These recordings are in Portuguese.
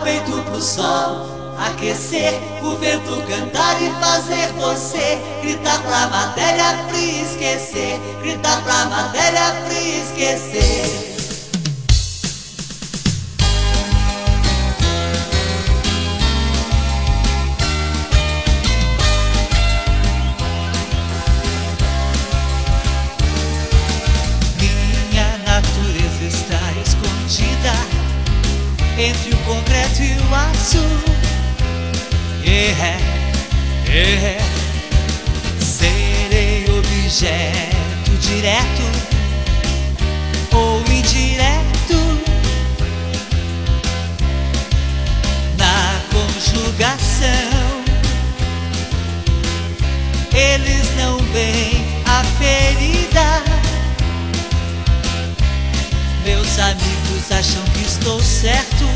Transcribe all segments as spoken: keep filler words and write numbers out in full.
peito pro sol aquecer, o vento cantar e fazer você gritar pra matéria fria esquecer, gritar pra matéria fria esquecer. Minha natureza está escondida entre o concreto e o aço. Yeah, yeah. Serei objeto direto ou indireto na conjugação. Eles não veem a ferida. Meus amigos acham que estou certo.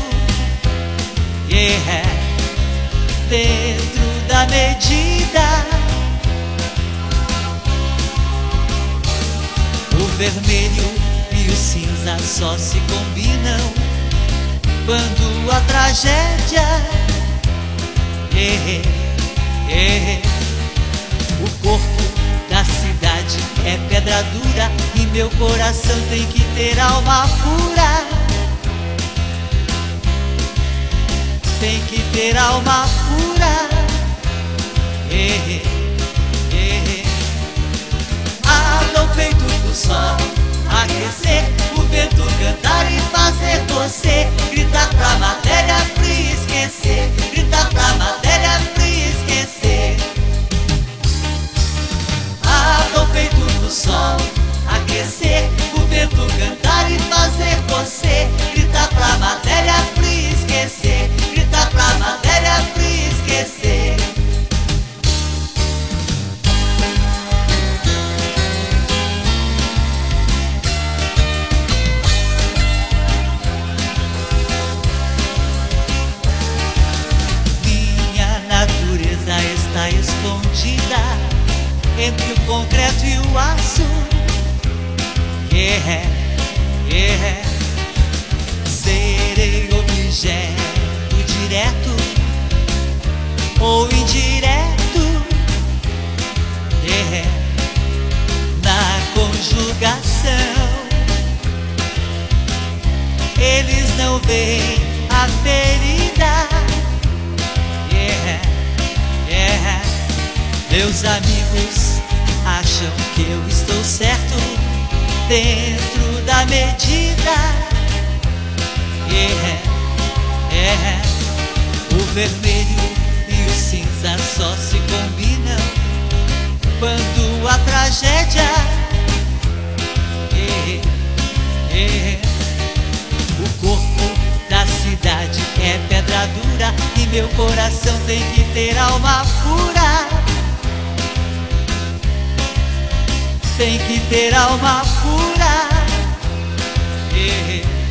Yeah, dentro da medida. O vermelho e o cinza só se combinam quando a tragédia. Eh, eh, o corpo da cidade é pedra dura e meu coração tem que ter alma pura. Tem que ter alma pura. Eh, eh. Abra o peito pro sol aquecer, o vento cantar e fazer você gritar pra matéria fria esquecer, gritar pra matéria fria esquecer. Abra o peito pro sol aquecer, o vento cantar e fazer você gritar pra matéria fria esquecer, gritar pra matéria fria esquecer. Minha natureza está escondida entre o concreto e o aço. Yeah, yeah. Serei objeto direto ou indireto. Yeah, na conjugação. Eles não veem a ferida. Yeah, yeah. Meus amigos acham que eu estou certo dentro da medida. Yeah, yeah. O vermelho e o cinza só se combinam quando a tragédia. Yeah, yeah. O corpo da cidade é pedra dura e meu coração tem que ter alma pura. Tem que ter alma pura. Yeah.